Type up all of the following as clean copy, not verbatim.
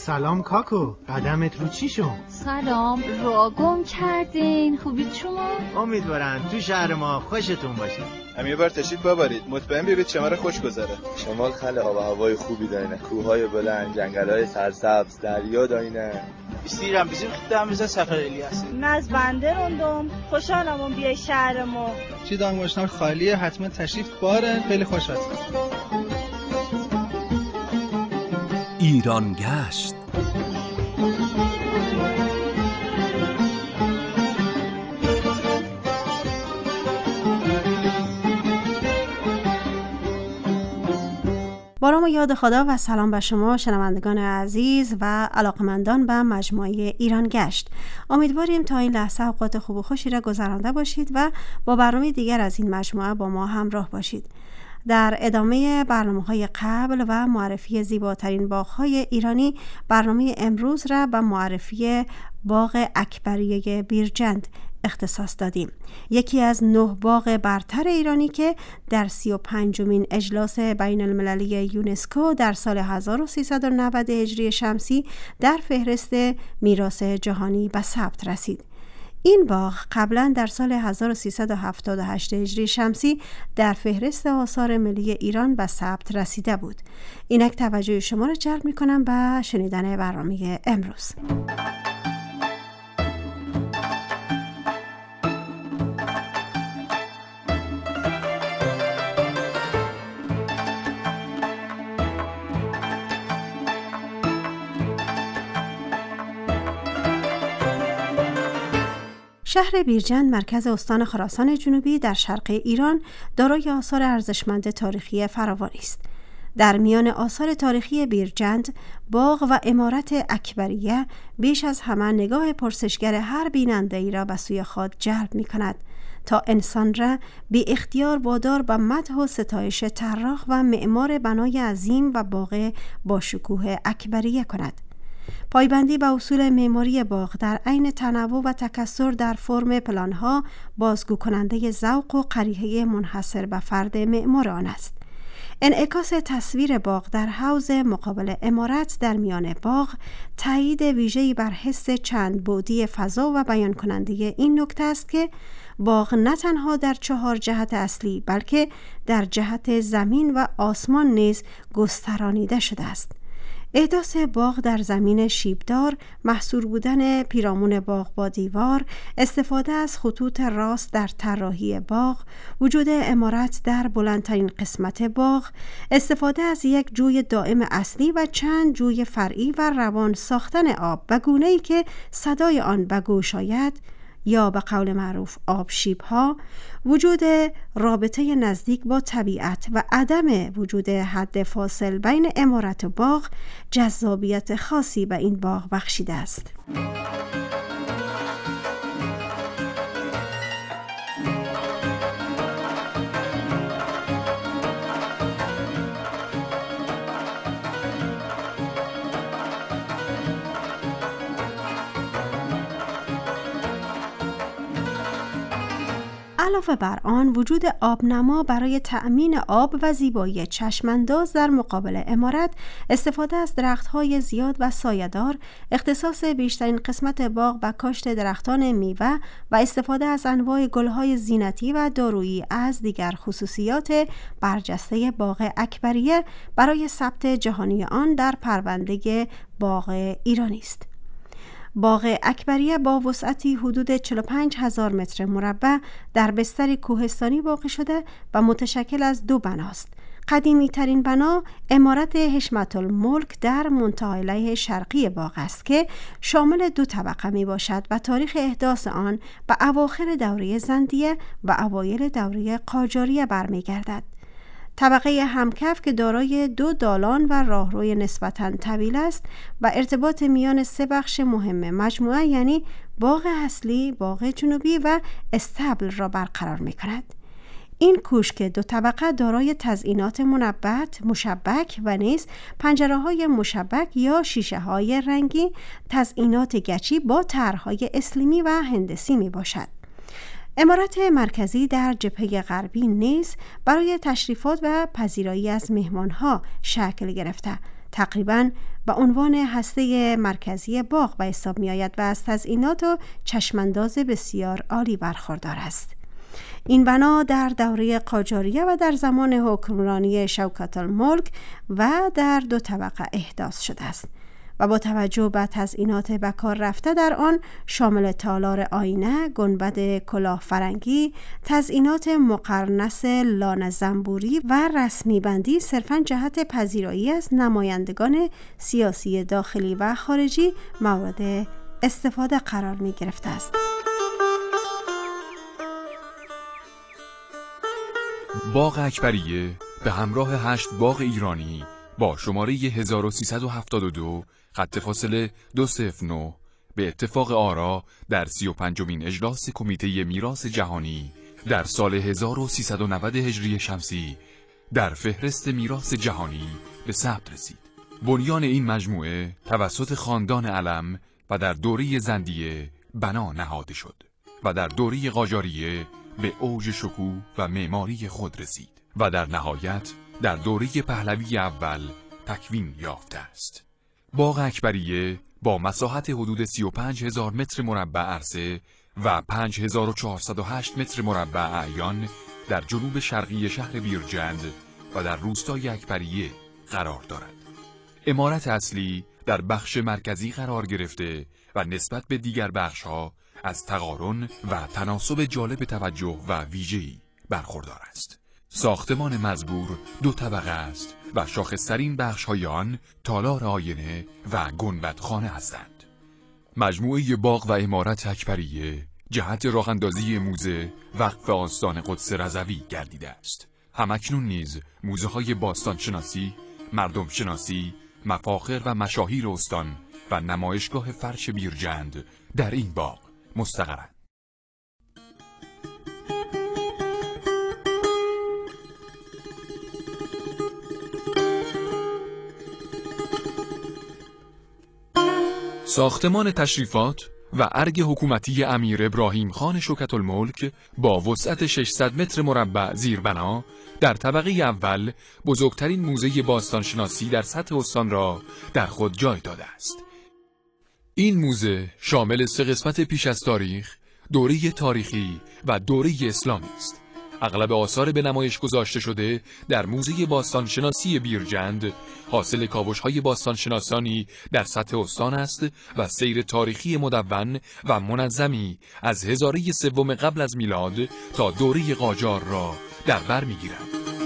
سلام کاکو، قدمت رو چی شد؟ سلام، راه گم کردین. خوبید شما؟ امیدوارم تو شهر ما خوشتون باشه. هم یه بار تشریف ببرید، مطمئن بیایید شمال خوش گذره. شمال خیلی آب و هوای خوبی داره، کوههای بلند، جنگل‌های سرسبز، دریا داره. استیرم bizim خدامıza سفر الیاس. از بنده روندم، خوشحالم بیای شهر ما. چی دانگوشنار خالیه، حتما تشریف باره، خیلی خوش هست. ایران گشت. با نام و یاد خدا و سلام به شما شنوندگان عزیز و علاقمندان به مجموعه ایران گشت. امیدواریم تا این لحظه اوقات خوب و خوشی را گذرانده باشید و با برنامه دیگر از این مجموعه با ما همراه باشید. در ادامه برنامه‌های قبل و معرفی زیباترین باغ‌های ایرانی، برنامه امروز را به معرفی باغ اکبریه بیرجند اختصاص دادیم. یکی از 9 باغ برتر ایرانی که در 35مین اجلاس بین المللی یونسکو در سال 1390 هجری شمسی در فهرست میراث جهانی به ثبت رسید. این باغ قبلا در سال 1378 هجری شمسی در فهرست آثار ملی ایران به ثبت رسیده بود. اینک توجه شما را جلب می‌کنم به شنیدن برنامه امروز. شهر بیرجند مرکز استان خراسان جنوبی در شرق ایران دارای آثار ارزشمند تاریخی فراوانی است. در میان آثار تاریخی بیرجند، باغ و عمارت اکبریه بیش از همه نگاه پرسشگر هر بیننده ای را به سوی خود جلب می کند تا انسان را بی اختیار وادار به مدح و ستایش طراح و معمار بنای عظیم و باغ با شکوه اکبریه کند. پایبندی به اصول معماری باغ در عین تنوع و تکثر در فرم پلانها بازگو کننده ذوق و قریحه منحصر به فرد معمار آن است. انعکاس تصویر باغ در حوض مقابل عمارت در میان باغ تایید ویژه‌ای بر حس چند بعدی فضا و بیان کننده این نکته است که باغ نه تنها در 4 جهت اصلی بلکه در جهت زمین و آسمان نیز گسترانیده شده است. احداث باغ در زمین شیبدار، محصور بودن پیرامون باغ با دیوار، استفاده از خطوط راست در طراحی باغ، وجود عمارت در بلندترین قسمت باغ، استفاده از یک جوی دائم اصلی و چند جوی فرعی و روان ساختن آب به گونه‌ای که صدای آن به گوش آید یا به قول معروف آبشیب‌ها، وجود رابطه نزدیک با طبیعت و عدم وجود حد فاصل بین عمارت و باغ جذابیت خاصی به این باغ بخشیده است. علاوه بر آن، وجود آبنما برای تأمین آب و زیبایی چشمانداز در مقابل عمارت، استفاده از درخت‌های زیاد و سایه‌دار، اختصاص بیشترین قسمت باغ به کاشت درختان میوه و استفاده از انواع گل‌های زینتی و دارویی از دیگر خصوصیات برجسته باغ اکبریه برای ثبت جهانی آن در پرونده باغ ایرانی است. باغ اکبریه با وسعتی حدود 45,000 متر مربع در بستری کوهستانی واقع شده و متشکل از 2 بناست. قدیمی ترین بنا عمارت حشمت الملک در منتهای علیه شرقی باغ است که شامل 2 طبقه می باشد و تاریخ احداث آن به اواخر دوره زندیه و اوایل دوره قاجاریه برمی گردد. طبقه همکف که دارای 2 دالان و راهروی نسبتاً طویل است و ارتباط میان 3 بخش مهم مجموعه یعنی باغ اصلی، باغ جنوبی و استبل را برقرار می کند. این کوشک 2 طبقه دارای تزئینات منبت، مشبک و نیز پنجره‌های مشبک یا شیشه‌های رنگی، تزئینات گچی با طرح‌های اسلیمی و هندسی می باشد. عمارت مرکزی در جبهه غربی نیز برای تشریفات و پذیرایی از مهمانها شکل گرفته. تقریباً به عنوان هسته مرکزی باغ به حساب می آید و از تزئینات و چشمانداز بسیار عالی برخوردار است. این بنا در دوره قاجاریه و در زمان حکمرانی شوکت الملک و در 2 طبقه احداث شده است و با توجه به تزئینات به کار رفته در آن شامل تالار آینه، گنبد کلاه فرنگی، تزئینات مقرنس لانه زنبوری و رسمی بندی صرفاً جهت پذیرایی از نمایندگان سیاسی داخلی و خارجی مورد استفاده قرار می گرفته است. باغ اکبریه به همراه 8 باغ ایرانی با شماره 1372 خط فاصله 209 به اتفاق آرا در 35مین اجلاس کمیته میراث جهانی در سال 1390 هجری شمسی در فهرست میراث جهانی به ثبت رسید. بنیان این مجموعه توسط خاندان علم و در دوره زندیه بنا نهاده شد و در دوره قاجاریه به اوج شکوه و معماری خود رسید و در نهایت در دوره پهلوی اول تکوین یافته است. باغ اکبریه با مساحت حدود 35,000 متر مربع عرضه و 5,408 متر مربع اعیان در جنوب شرقی شهر بیرجند و در روستای اکبریه قرار دارد. عمارت اصلی در بخش مرکزی قرار گرفته و نسبت به دیگر بخش‌ها از تقارن و تناسب جالب توجه و ویژه‌ای برخوردار است. ساختمان مزبور 2 طبقه است و شاخص‌ترین بخش‌های آن تالار آینه و گنبدخانه هستند. مجموعه باغ و عمارت اکبریه جهت راه‌اندازی موزه وقف آستان قدس رضوی گردیده است. همکنون نیز موزه‌های باستانشناسی، مردمشناسی، مفاخر و مشاهیر استان و نمایشگاه فرش بیرجند در این باغ مستقرند. ساختمان تشریفات و ارگ حکومتی امیر ابراهیم خان شوکت الملک با وسعت 600 متر مربع زیربنا در طبقه اول بزرگترین موزه باستانشناسی در سطح استان را در خود جای داده است. این موزه شامل 3 قسمت پیش از تاریخ، دوره تاریخی و دوره اسلامی است. اغلب آثار به نمایش گذاشته شده در موزه باستانشناسی بیرجند حاصل کاوش‌های باستانشناسانی در سطح استان است و سیر تاریخی مدون و منظمی از هزاره 3 قبل از میلاد تا دوره قاجار را در بر می‌گیرد.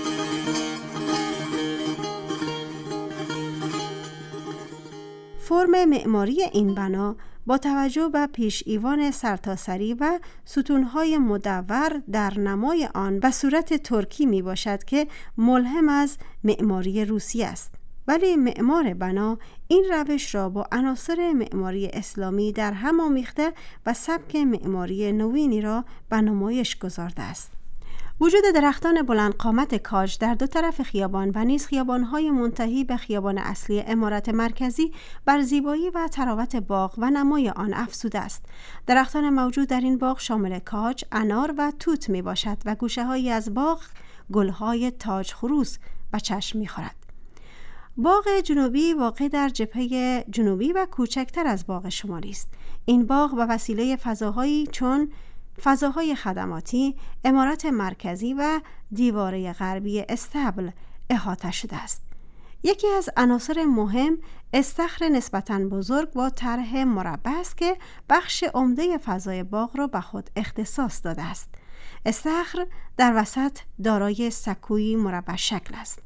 فرم معماری این بنا با توجه به پیش ایوان سرتاسری و ستونهای مدور در نمای آن به صورت ترکی می باشد که ملهم از معماری روسی است، ولی معمار بنا این روش را با عناصر معماری اسلامی در هم آمیخته و سبک معماری نوینی را به نمایش گذارده است. وجود درختان بلند قامت کاج در 2 طرف خیابان و نیز خیابان‌های منتهی به خیابان اصلی عمارت مرکزی بر زیبایی و طراوت باغ و نمای آن افزوده است. درختان موجود در این باغ شامل کاج، انار و توت می باشد و گوشه‌هایی از باغ گل‌های تاج خروس به چشم می‌خورد. باغ جنوبی واقع در جبهه جنوبی و کوچکتر از باغ شمالی است. این باغ به وسیله فضاهایی چون فضاهای خدماتی، عمارت مرکزی و دیواره غربی استبل احاطه شده است. یکی از عناصر مهم استخر نسبتاً بزرگ با طرح مربع است که بخش عمده فضای باغ را به خود اختصاص داده است. استخر در وسط دارای سکویی مربع شکل است.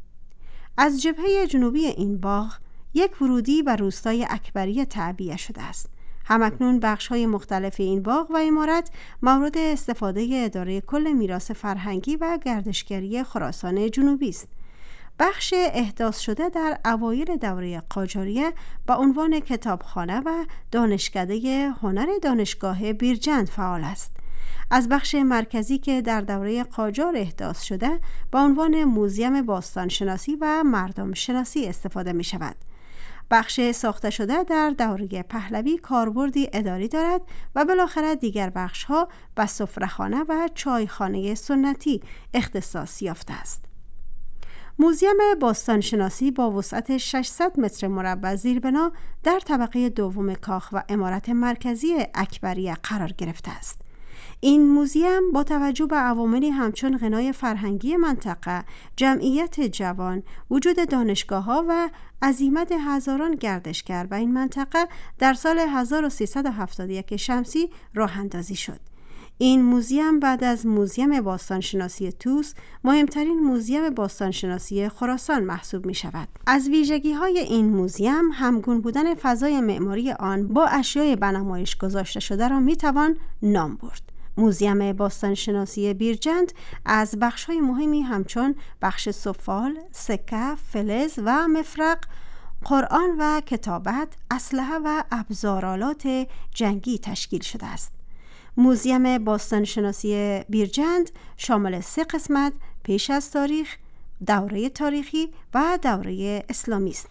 از جبهه جنوبی این باغ یک ورودی به روستای اکبریه تعبیه شده است. همکنون بخش‌های مختلف این باغ و عمارت مورد استفاده اداره کل میراث فرهنگی و گردشگری خراسان جنوبی است. بخش احداث شده در اوایل دوره قاجاریه با عنوان کتابخانه و دانشکده هنر دانشگاه بیرجند فعال است. از بخش مرکزی که در دوره قاجار احداث شده با عنوان موزیم باستانشناسی و مردم شناسی استفاده می شود. بخش ساخته شده در دوره پهلوی کاربردی اداری دارد و بالاخره دیگر بخش‌ها به سفره‌خانه و چایخانه سنتی اختصاص یافته است. موزیم باستانشناسی با وسعت 600 متر مربع زیربنا در طبقه دوم کاخ و عمارت مرکزی اکبریه قرار گرفته است. این موزیم با توجه به عواملی همچون غنای فرهنگی منطقه، جمعیت جوان، وجود دانشگاه‌ها و عزیمت هزاران گردشگر و این منطقه در سال 1371 شمسی راه اندازی شد. این موزیم بعد از موزیم باستانشناسی توس مهمترین موزیم باستانشناسی خراسان محسوب می شود. از ویژگی‌های این موزیم همگون بودن فضای معماری آن با اشیای به نمایش گذاشته شده را می توان نام برد. موزیم باستانشناسی بیرجند از بخش‌های مهمی همچون بخش سفال، سکه، فلز و مفرق، قرآن و کتابت، اسلحه و ابزارآلات جنگی تشکیل شده است. موزیم باستانشناسی بیرجند شامل 3 قسمت پیش از تاریخ، دوره تاریخی و دوره اسلامی است.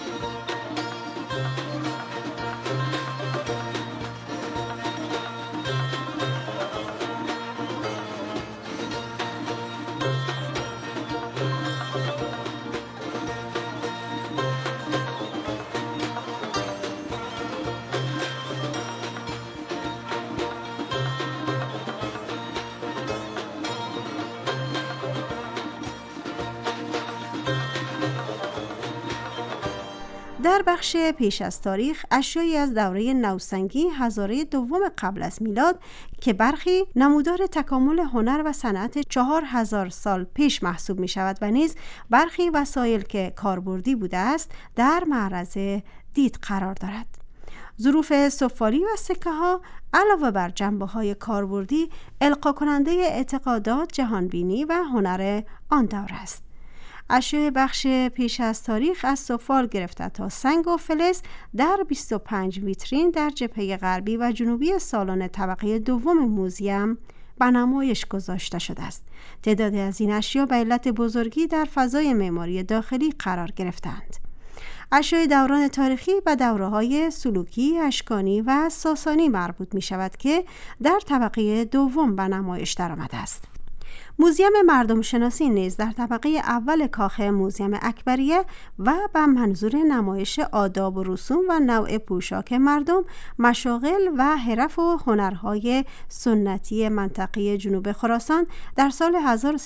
در بخش پیش از تاریخ اشیایی از دوره نوسنگی هزاره دوم قبل از میلاد که برخی نمودار تکامل هنر و صنعت 4000 سال پیش محسوب می شود و نیز برخی وسایل که کاربردی بوده است در معرض دید قرار دارد. ظروف سفالی و سکه ها علاوه بر جنبه های کاربردی القا کننده اعتقادات، جهانبینی و هنر آن دور است. اشیاء بخش پیش از تاریخ از سفال گرفته تا سنگ و فلز در 25 ویترین در جبهه غربی و جنوبی سالن طبقه دوم موزیم به نمایش گذاشته شده است. تعدادی از این اشیاء به علت بزرگی در فضای معماری داخلی قرار گرفتند. اشیاء دوران تاریخی به دوره‌های سلوکی، اشکانی و ساسانی مربوط می شود که در طبقه دوم به نمایش درآمده است. موزیم مردم شناسی نیز در طبقه اول کاخ موزیم اکبریه و به منظور نمایش آداب و رسوم و نوع پوشاک مردم، مشاغل و حرف و هنرهای سنتی منطقه جنوب خراسان در سال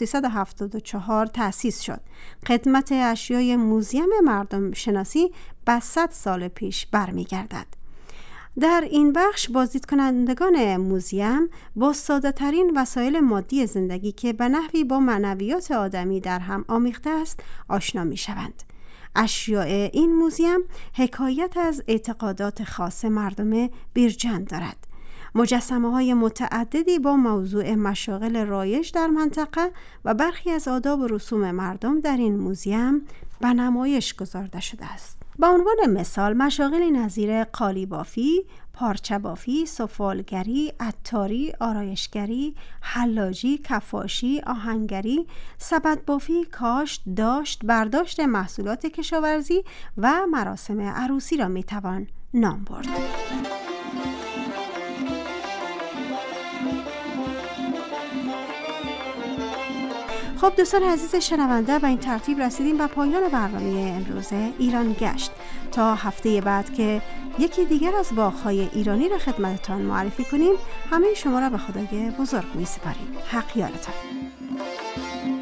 1374 تأسیس شد. خدمت اشیای موزیم مردم شناسی به 100 سال پیش برمیگردد. در این بخش بازدید کنندگان موزیم با ساده ترین وسایل مادی زندگی که به نحوی با معنویات آدمی در هم آمیخته است آشنا می شوند. اشیاء این موزیم حکایت از اعتقادات خاص مردم بیرجند دارد. مجسمه های متعددی با موضوع مشاغل رایج در منطقه و برخی از آداب و رسوم مردم در این موزیم به نمایش گذارده شده است. به عنوان مثال مشاغلی نظیر قالی بافی، پارچه بافی، سفالگری، عطاری، آرایشگری، حلاجی، کفاشی، آهنگری، سبد بافی، کاشت، داشت، برداشت محصولات کشاورزی و مراسم عروسی را میتوان نام برد. خب دوستان عزیز شنونده، به این ترتیب رسیدیم به پایان برنامه امروز ایران گشت. تا هفته بعد که یکی دیگر از باغ‌های ایرانی را خدمتتان معرفی کنیم، همه شما را به خدای بزرگ می‌سپاریم. حق یارتان.